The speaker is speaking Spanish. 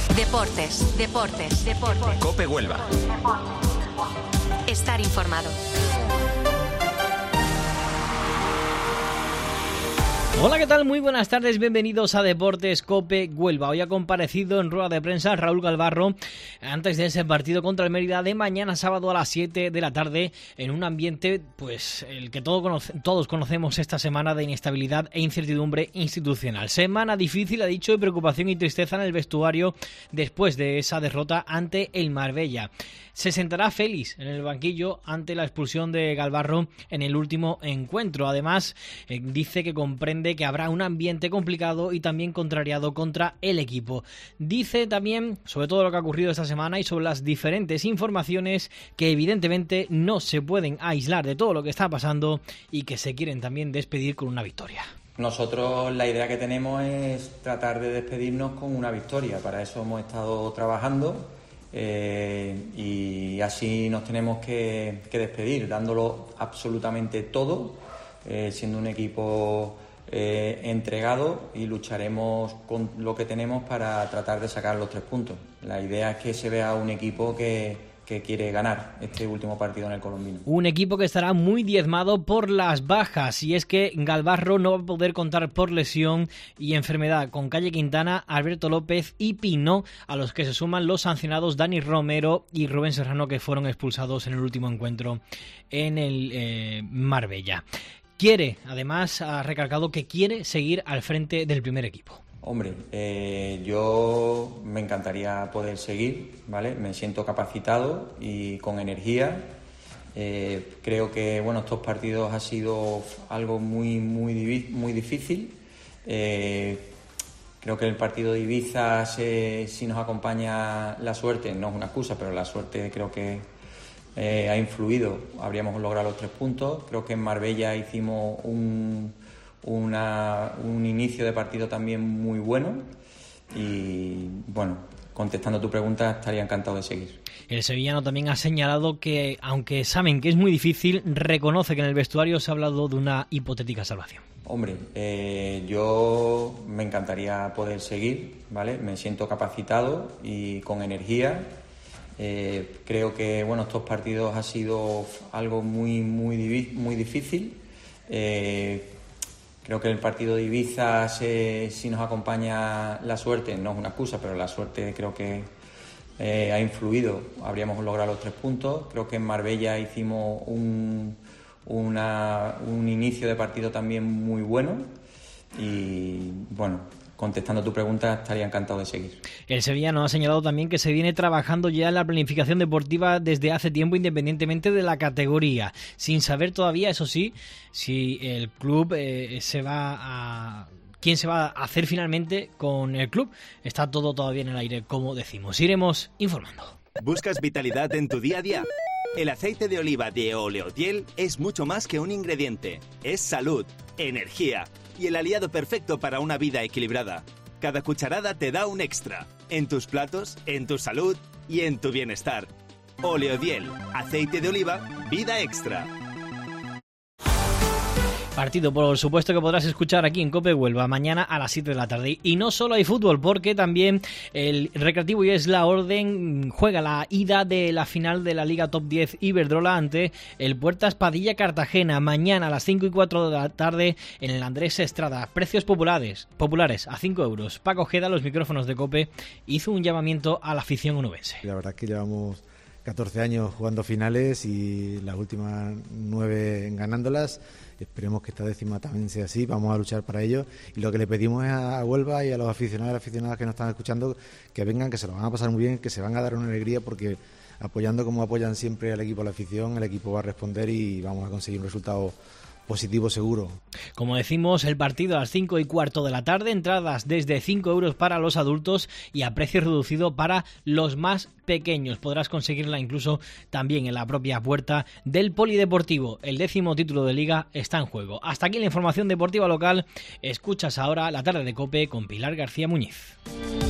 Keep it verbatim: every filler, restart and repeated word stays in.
Deportes, deportes, deportes. COPE Huelva. Estar informado. Hola, ¿qué tal? Muy buenas tardes, bienvenidos a Deportes COPE Huelva. Hoy ha comparecido en rueda de prensa Raúl Galvarro antes de ese partido contra el Mérida de mañana sábado a las siete de la tarde en un ambiente, pues, el que todo conoce, todos conocemos esta semana de inestabilidad e incertidumbre institucional. Semana difícil, ha dicho, de preocupación y tristeza en el vestuario después de esa derrota ante el Marbella. Se sentará Félix en el banquillo ante la expulsión de Galvarro en el último encuentro. Además, eh, dice que comprende que habrá un ambiente complicado y también contrariado contra el equipo. Dice también sobre todo lo que ha ocurrido esta semana y sobre las diferentes informaciones que evidentemente no se pueden aislar de todo lo que está pasando y que se quieren también despedir con una victoria. Nosotros la idea que tenemos es tratar de despedirnos con una victoria. Para eso hemos estado trabajando. Eh, y así nos tenemos que, que despedir, dándolo absolutamente todo, eh, siendo un equipo eh, entregado, y lucharemos con lo que tenemos para tratar de sacar los tres puntos. La idea es que se vea un equipo que, que quiere ganar este último partido en el Colombino. Un equipo que estará muy diezmado por las bajas, y es que Galvarro no va a poder contar por lesión y enfermedad con Calle Quintana, Alberto López y Pino, a los que se suman los sancionados Dani Romero y Rubén Serrano, que fueron expulsados en el último encuentro en el eh, Marbella. Quiere, además, ha recalcado que quiere seguir al frente del primer equipo. Hombre, eh, yo me encantaría poder seguir, ¿vale? Me siento capacitado y con energía. Eh, creo que, bueno, estos partidos ha sido algo muy, muy, muy difícil. Eh, creo que el partido de Ibiza, se, si nos acompaña la suerte, no es una excusa, pero la suerte creo que eh, ha influido. Habríamos logrado los tres puntos. Creo que en Marbella hicimos un... Una, un inicio de partido también muy bueno y, bueno, contestando tu pregunta, estaría encantado de seguir. El sevillano también ha señalado que, aunque saben que es muy difícil, reconoce que en el vestuario se ha hablado de una hipotética salvación. Hombre, eh, yo me encantaría poder seguir, ¿vale? Me siento capacitado y con energía. Eh, creo que, bueno, estos partidos ha sido algo muy, muy, muy difícil. Eh, Creo que el partido de Ibiza, se, si nos acompaña la suerte, no es una excusa, pero la suerte creo que eh, ha influido. Habríamos logrado los tres puntos. Creo que en Marbella hicimos un, una, un inicio de partido también muy bueno y, bueno, contestando tu pregunta, estaría encantado de seguir. El sevillano ha señalado también que se viene trabajando ya en la planificación deportiva desde hace tiempo, independientemente de la categoría, sin saber todavía, eso sí, si el club eh, se va a... ¿Quién se va a hacer finalmente con el club? Está todo todavía en el aire, como decimos. Iremos informando. ¿Buscas vitalidad en tu día a día? El aceite de oliva de Oleodiel es mucho más que un ingrediente. Es salud, energía y el aliado perfecto para una vida equilibrada. Cada cucharada te da un extra. En tus platos, en tu salud y en tu bienestar. Oleodiel, aceite de oliva, vida extra. Partido, por supuesto, que podrás escuchar aquí en COPE Huelva mañana a las siete de la tarde. Y no solo hay fútbol, porque también el Recreativo y Esla Orden juega la ida de la final de la Liga Top diez Iberdrola ante el Puertas Padilla Cartagena mañana a las cinco y cuatro de la tarde en el Andrés Estrada. Precios populares, populares a cinco euros. Paco Ojeda, los micrófonos de COPE, hizo un llamamiento a la afición onubense. La verdad es que llevamos catorce años jugando finales y las últimas nueve ganándolas. Esperemos que esta décima también sea así, vamos a luchar para ello, y lo que le pedimos es a Huelva y a los aficionados y aficionadas que nos están escuchando que vengan, que se lo van a pasar muy bien, que se van a dar una alegría, porque apoyando como apoyan siempre al equipo, a la afición, el equipo va a responder y vamos a conseguir un resultado positivo seguro. Como decimos, el partido a las cinco y cuarto de la tarde, entradas desde cinco euros para los adultos y a precio reducido para los más pequeños. Podrás conseguirla incluso también en la propia puerta del Polideportivo. El décimo título de Liga está en juego. Hasta aquí la información deportiva local. Escuchas ahora la tarde de COPE con Pilar García Muñiz.